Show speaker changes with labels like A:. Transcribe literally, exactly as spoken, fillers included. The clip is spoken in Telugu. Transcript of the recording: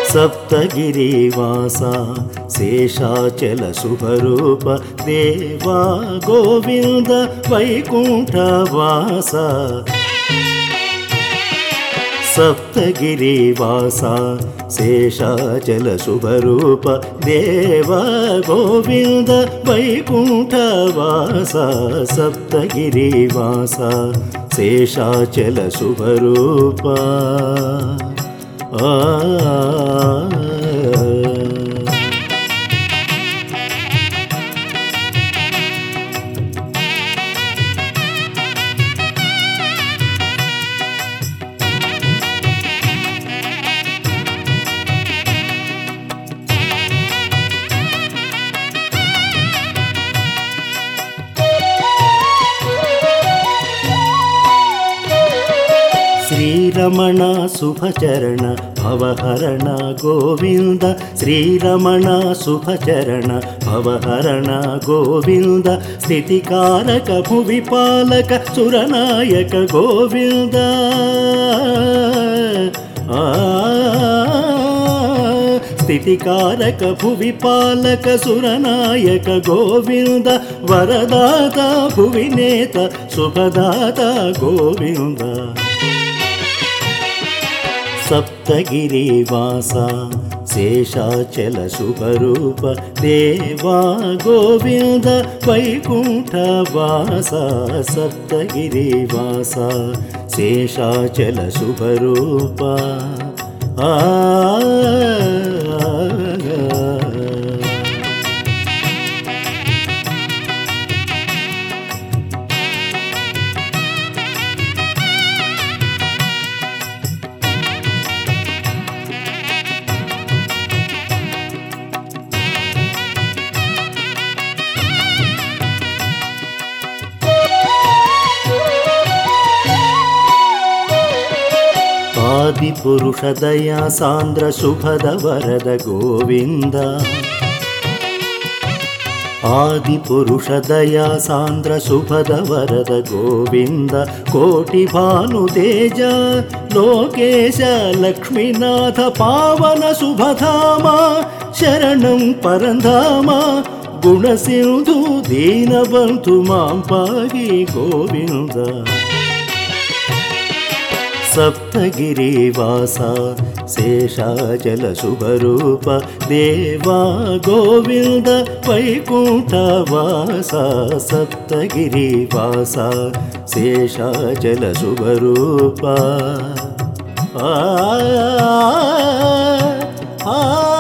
A: సప్తగిరివాస శేషాచల శుభరూప దేవా గోవింద వైకుంఠవాస సప్తగిరివాస శేషాచల శుభరూప దేవా గోవింద వైకుంఠవాస సప్తగిరివాస శేషాచల శుభరూప ఆ శ్రీరమణ శుభచరణ భవహరణ గోవింద శ్రీరమణ శుభచరణ భవహరణ గోవింద స్థితికారక భువిపాలక సురనాయక గోవింద ఆ స్థితికారక భువిపాలక సురనాయక గోవింద వరదాత భువినేత శుభదాత గోవింద సప్తగిరివాస శేషాచల శుభరూప దేవా గోవింద వైకుంఠవాస సప్తగిరివాస శేషాచల శుభరూప ఆ ఆది పురుష దయా సాంద్ర శుభద వరద గోవింద ఆది పురుష దయా సాంద్ర శుభద వరద గోవింద కోటి భాను తేజ లోకేశ లక్ష్మీనాథ పావన శుభధామ శరణం పరంధామ గుణసింధు దీనబంధు మాం పాగి గోవింద సప్తగిరివాస శేషాచల శుభరూప దేవా గోవింద వైకుంఠవాస సప్తగిరివాస శేషాచల శుభరూప ఆ ఆ